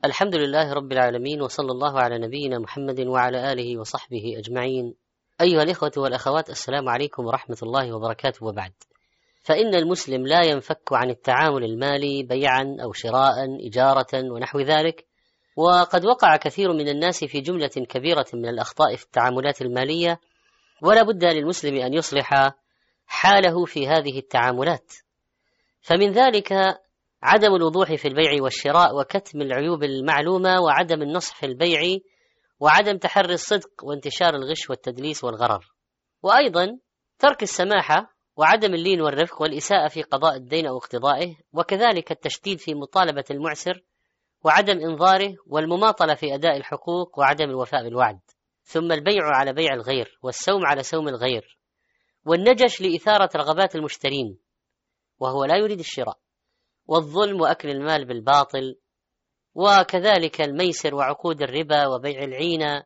الحمد لله رب العالمين، وصلى الله على نبينا محمد وعلى آله وصحبه أجمعين. أيها الإخوة والأخوات، السلام عليكم ورحمة الله وبركاته. وبعد، فإن المسلم لا ينفك عن التعامل المالي بيعا أو شراء، إجارة ونحو ذلك، وقد وقع كثير من الناس في جملة كبيرة من الأخطاء في التعاملات المالية، ولا بد للمسلم أن يصلح حاله في هذه التعاملات. فمن ذلك عدم الوضوح في البيع والشراء، وكتم العيوب المعلومة، وعدم النصح في البيع، وعدم تحري الصدق، وانتشار الغش والتدليس والغرر، وأيضا ترك السماحة، وعدم اللين والرفق، والإساءة في قضاء الدين أو اقتضائه، وكذلك التشديد في مطالبة المعسر، وعدم إنظاره، والمماطلة في أداء الحقوق، وعدم الوفاء بالوعد، ثم البيع على بيع الغير، والسوم على سوم الغير، والنجش لإثارة رغبات المشترين وهو لا يريد الشراء، والظلم وأكل المال بالباطل، وكذلك الميسر وعقود الربا، وبيع العينة،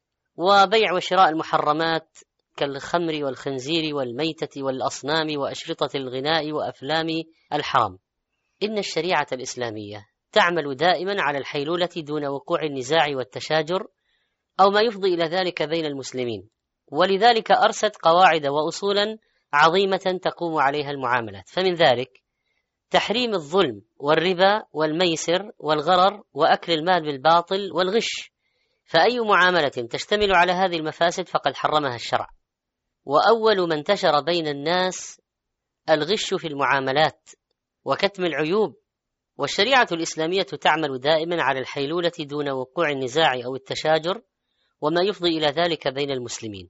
وبيع وشراء المحرمات كالخمر والخنزير والميتة والأصنام وأشرطة الغناء وأفلام الحرام. إن الشريعة الإسلامية تعمل دائما على الحيلولة دون وقوع النزاع والتشاجر أو ما يفضي إلى ذلك بين المسلمين، ولذلك أرست قواعد وأصولا عظيمة تقوم عليها المعاملات. فمن ذلك تحريم الظلم والربا والميسر والغرر وأكل المال بالباطل والغش، فأي معاملة تشتمل على هذه المفاسد فقد حرمها الشرع. وأول من انتشر بين الناس الغش في المعاملات وكتم العيوب، والشريعة الإسلامية تعمل دائما على الحيلولة دون وقوع النزاع أو التشاجر وما يفضي إلى ذلك بين المسلمين،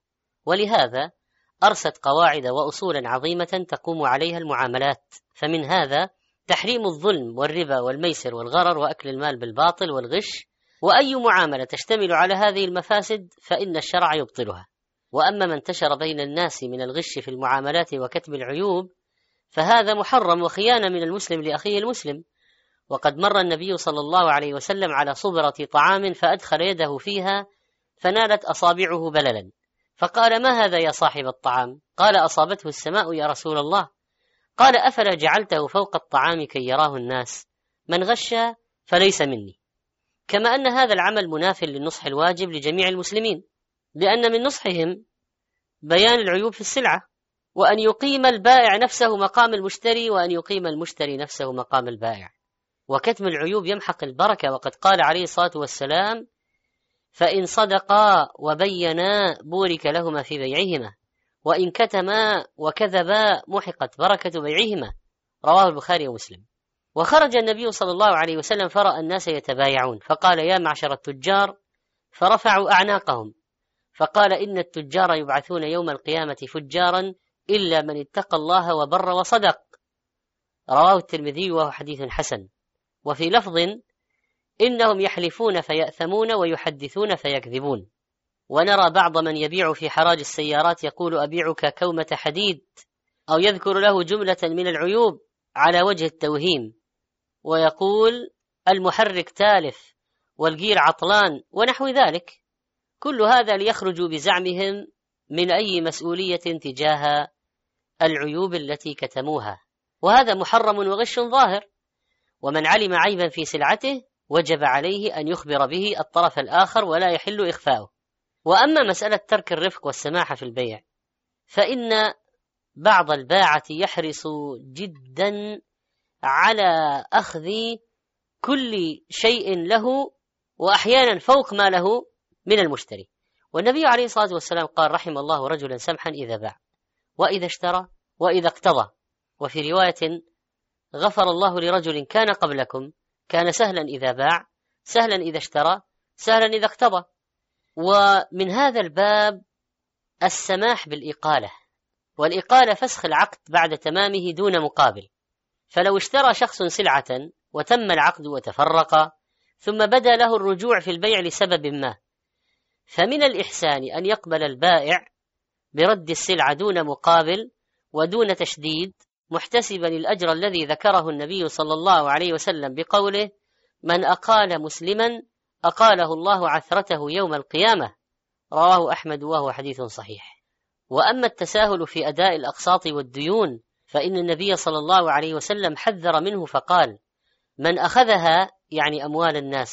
ولهذا أرست قواعد وأصولا عظيمة تقوم عليها المعاملات. فمن هذا تحريم الظلم والربا والميسر والغرر وأكل المال بالباطل والغش، وأي معاملة تشتمل على هذه المفاسد فإن الشرع يبطلها. وأما ما انتشر بين الناس من الغش في المعاملات وكتم العيوب فهذا محرم وخيانة من المسلم لأخيه المسلم. وقد مر النبي صلى الله عليه وسلم على صبرة طعام فأدخل يده فيها فنالت أصابعه بللا، فقال: ما هذا يا صاحب الطعام؟ قال: أصابته السماء يا رسول الله. قال: أفلا جعلته فوق الطعام كي يراه الناس؟ من غش فليس مني. كما أن هذا العمل مناف للنصح الواجب لجميع المسلمين، لأن من نصحهم بيان العيوب في السلعة، وأن يقيم البائع نفسه مقام المشتري، وأن يقيم المشتري نفسه مقام البائع. وكتم العيوب يمحق البركة، وقد قال عليه الصلاة والسلام: فإن صدقا وبينا بورك لهما في بيعهما، وإن كتما وكذبا محقت بركة بيعهما. رواه البخاري ومسلم. وخرج النبي صلى الله عليه وسلم فرأى الناس يتبايعون فقال: يا معشر التجار، فرفعوا أعناقهم، فقال: إن التجار يبعثون يوم القيامة فجارا إلا من اتقى الله وبر وصدق. رواه الترمذي وهو حديث حسن. وفي لفظ: إنهم يحلفون فيأثمون ويحدثون فيكذبون. ونرى بعض من يبيع في حراج السيارات يقول: أبيعك كومة حديد، أو يذكر له جملة من العيوب على وجه التوهيم، ويقول: المحرك تالف والجير عطلان ونحو ذلك. كل هذا ليخرجوا بزعمهم من أي مسؤولية تجاه العيوب التي كتموها، وهذا محرم وغش ظاهر. ومن علم عيبا في سلعته وجب عليه أن يخبر به الطرف الآخر ولا يحل إخفاؤه. وأما مسألة ترك الرفق والسماحة في البيع، فإن بعض الباعة يحرص جدا على أخذ كل شيء له، وأحيانا فوق ما له من المشتري. والنبي عليه الصلاة والسلام قال: رحم الله رجلا سمحا إذا باع وإذا اشترى وإذا اقتضى. وفي رواية: غفر الله لرجل كان قبلكم كان سهلا إذا باع سهلا إذا اشترى سهلا إذا اقتضى. ومن هذا الباب السماح بالإقالة، والإقالة فسخ العقد بعد تمامه دون مقابل. فلو اشترى شخص سلعة وتم العقد وتفرق ثم بدا له الرجوع في البيع لسبب ما، فمن الإحسان أن يقبل البائع برد السلعة دون مقابل ودون تشديد، محتسبا الأجر الذي ذكره النبي صلى الله عليه وسلم بقوله: من أقال مسلما أقاله الله عثرته يوم القيامة. رواه أحمد وهو حديث صحيح. وأما التساهل في أداء الأقساط والديون فإن النبي صلى الله عليه وسلم حذر منه فقال: من أخذها، يعني أموال الناس،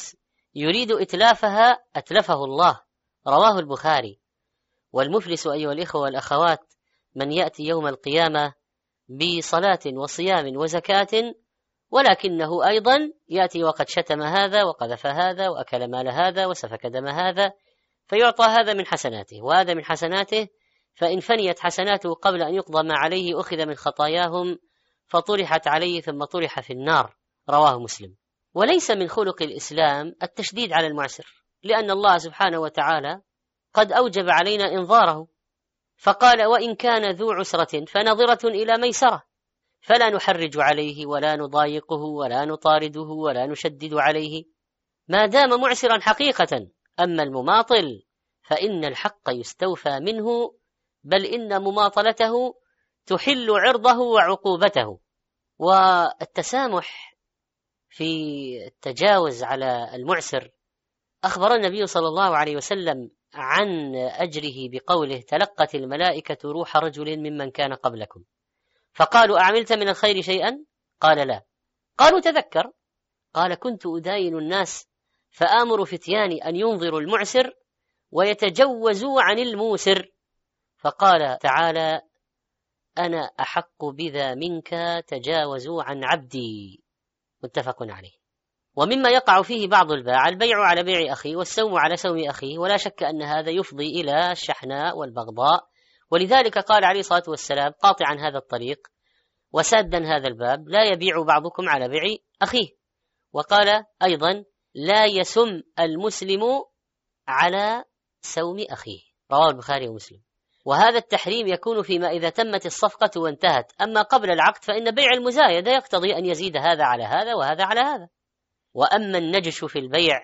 يريد إتلافها أتلفه الله، رواه البخاري. والمفلس أيها الإخوة والأخوات من يأتي يوم القيامة بصلاة وصيام وزكاة، ولكنه أيضا يأتي وقد شتم هذا وقذف هذا وأكل مال هذا وسفك دم هذا، فيعطى هذا من حسناته وهذا من حسناته، فإن فنيت حسناته قبل أن يقضى ما عليه أخذ من خطاياهم فطرحت عليه ثم طرح في النار، رواه مسلم. وليس من خلق الإسلام التشديد على المعسر، لأن الله سبحانه وتعالى قد أوجب علينا إنظاره، فقال: وإن كان ذو عسرة فنظرة إلى ميسرة، فلا نحرج عليه ولا نضايقه ولا نطارده ولا نشدد عليه ما دام معسرا حقيقة. أما المماطل فإن الحق يستوفى منه، بل إن مماطلته تحل عرضه وعقوبته. والتسامح في التجاوز على المعسر أخبر النبي صلى الله عليه وسلم عن أجره بقوله: تلقت الملائكة روح رجل ممن كان قبلكم فقالوا: أعملت من الخير شيئا؟ قال: لا. قالوا: تذكر. قال: كنت أداين الناس فآمر فتياني أن ينظروا المعسر ويتجوزوا عن الموسر، فقال تعالى: أنا أحق بذا منك، تجاوزوا عن عبدي. متفق عليه. ومما يقع فيه بعض البيع على بيع أخيه والسوم على سوم أخيه، ولا شك أن هذا يفضي إلى الشحناء والبغضاء، ولذلك قال عليه الصلاة والسلام قاطعا هذا الطريق وسادا هذا الباب: لا يبيع بعضكم على بيع أخيه. وقال أيضا: لا يسم المسلم على سوم أخيه، رواه البخاري ومسلم. وهذا التحريم يكون فيما إذا تمت الصفقة وانتهت، أما قبل العقد فإن بيع المزايدة يقتضي أن يزيد هذا على هذا وهذا على هذا. وأما النجش في البيع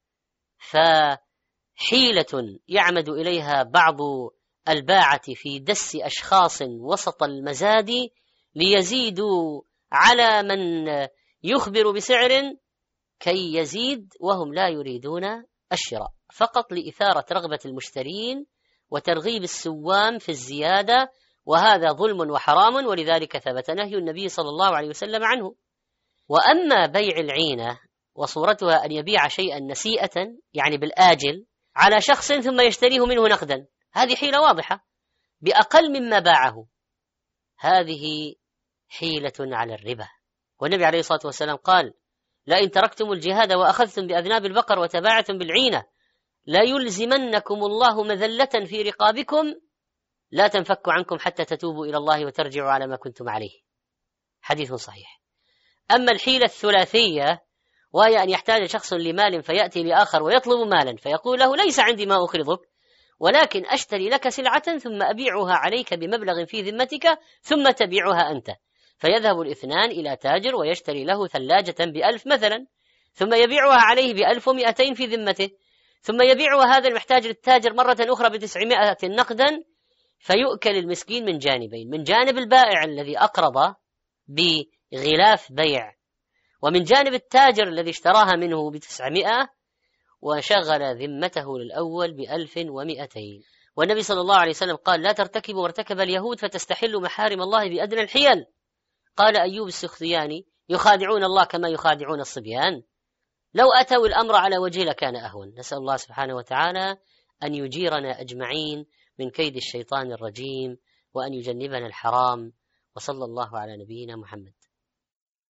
فحيلة يعمد إليها بعض الباعة في دس أشخاص وسط المزاد ليزيدوا على من يخبر بسعر كي يزيد وهم لا يريدون الشراء، فقط لإثارة رغبة المشترين وترغيب السوام في الزيادة، وهذا ظلم وحرام، ولذلك ثبت نهي النبي صلى الله عليه وسلم عنه. وأما بيع العينة وصورتها أن يبيع شيئا نسيئة يعني بالآجل على شخص ثم يشتريه منه نقدا، هذه حيلة واضحة بأقل مما باعه، هذه حيلة على الربا. والنبي عليه الصلاة والسلام قال: لئن تركتم الجهاد وأخذتم بأذناب البقر وتباعتم بالعينة لا يلزمنكم الله مذلة في رقابكم لا تنفك عنكم حتى تتوبوا إلى الله وترجعوا على ما كنتم عليه، حديث صحيح. أما الحيلة الثلاثية وهي أن يحتاج شخص لمال فيأتي لآخر ويطلب مالا فيقول له: ليس عندي ما أقرضك، ولكن أشتري لك سلعة ثم أبيعها عليك بمبلغ في ذمتك ثم تبيعها أنت، فيذهب الاثنان إلى تاجر ويشتري له ثلاجة ب1000 مثلا، ثم يبيعها عليه ب1200 في ذمته، ثم يبيعها هذا المحتاج للتاجر مرة أخرى ب900 نقدا، فيؤكل المسكين من جانبين: من جانب البائع الذي أقرض بغلاف بيع، ومن جانب التاجر الذي اشتراها منه ب900 وشغل ذمته للأول ب1200. والنبي صلى الله عليه وسلم قال: لا ترتكبوا وارتكب اليهود فتستحلوا محارم الله بأدنى الحيل. قال أيوب السختياني: يخادعون الله كما يخادعون الصبيان، لو أتوا الأمر على وجه لكان أهون. نسأل الله سبحانه وتعالى أن يجيرنا أجمعين من كيد الشيطان الرجيم وأن يجنبنا الحرام، وصلى الله على نبينا محمد.